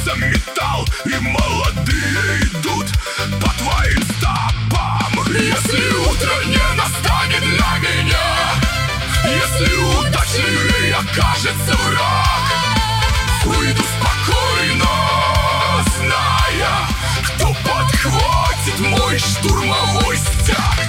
за металл, и молодые идут по твоим стопам. Если утро не настанет для меня, если удачливее окажется враг, уйду спокойно, зная, кто подхватит мой штурмовой стяг.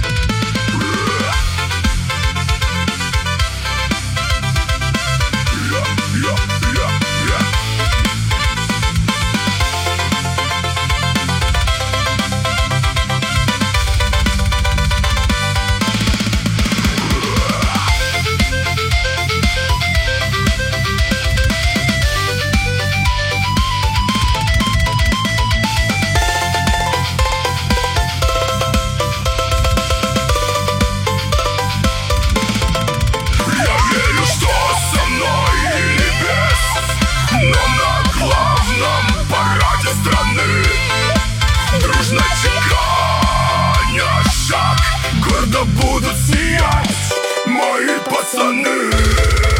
Дружно чеканя шаг, гордо будут сиять мои пацаны.